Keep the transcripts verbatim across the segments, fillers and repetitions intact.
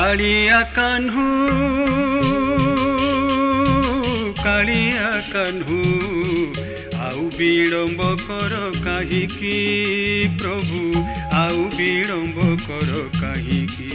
कालिया कान्हू कालिया कान्हू आउ विलम्ब कर काहिकी प्रभु आउ विलम्ब कर काहिकी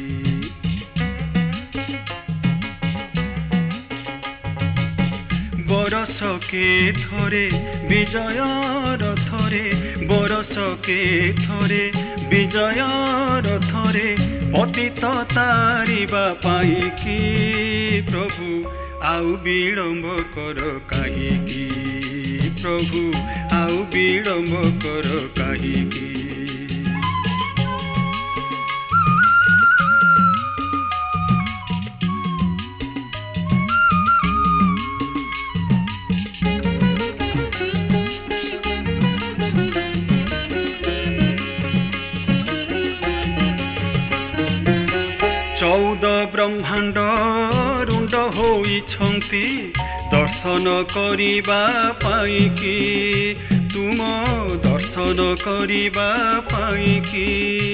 बरस के थरे विजय रथरे बरस के थरे विजय रथरे पतित तारिबा पाइकी प्रभु आउ विलम्ब कर काहिकी प्रभु आउ विलम्ब कर काहिकी चौदह ब्रह्मांड रुंड होइछंती दर्शन करिबा पाइकी तुम दर्शन करिबा पाइकी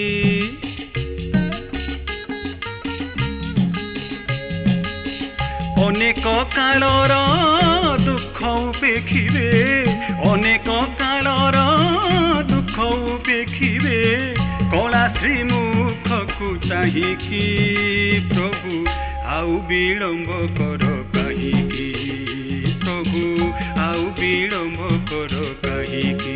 अनेक कालर दुख उपेक्षिबे अनेक कालर दुख उपेक्षिबे कला श्रीमुख को चाहिकी प्रभु आउ विलम्ब कर काहिकी प्रभु आउ विलम्ब कर काहिकी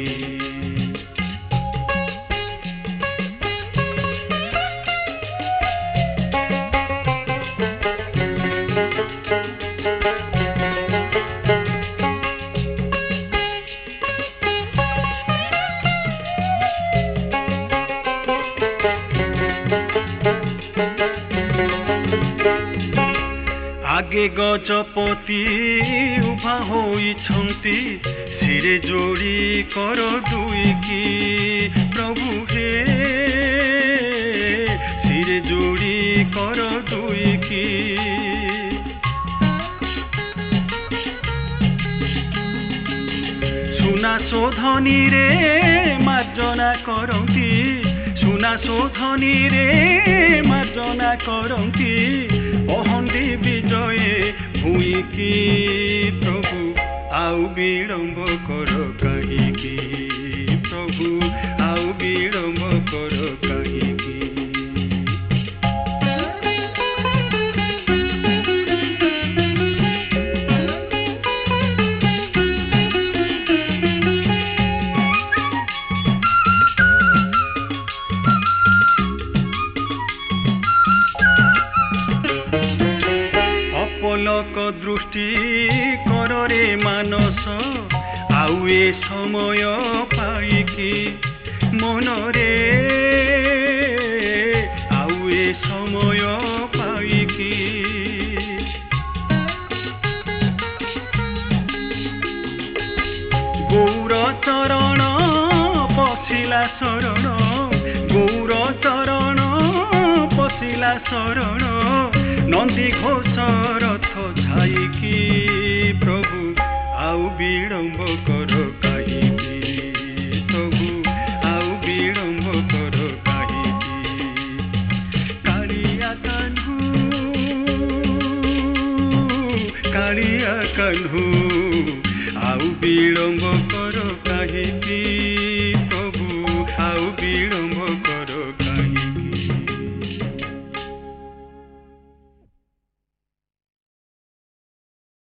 आगे गजपति उभा होइछंती सिरे जोड़ी कर दुईकी प्रभु हे सिरे जोड़ी कर दुईकी सुना शोधनी रे मार्जना करंती सुना शोधनी रे मार्जना करंती अहंदी विजये भूइकी प्रभु आउ विलम्ब कर काहिकी प्रभु आउ विलम्ब कर काहिकी अपलक दृष्टि कर रे मानस आउ ए समय पाइकी मन रे आउ ए समय पाइकी गौर चरण पशिला शरण गौर चरण पशिला शरण नंदी घोष रथ छाइकी प्रभु आउ विलम्ब कर काहिकी प्रभु आउ विलम्ब कर काहिकी कालिया कान्हू कालिया कान्हू आउ विलम्ब कर काहिकी।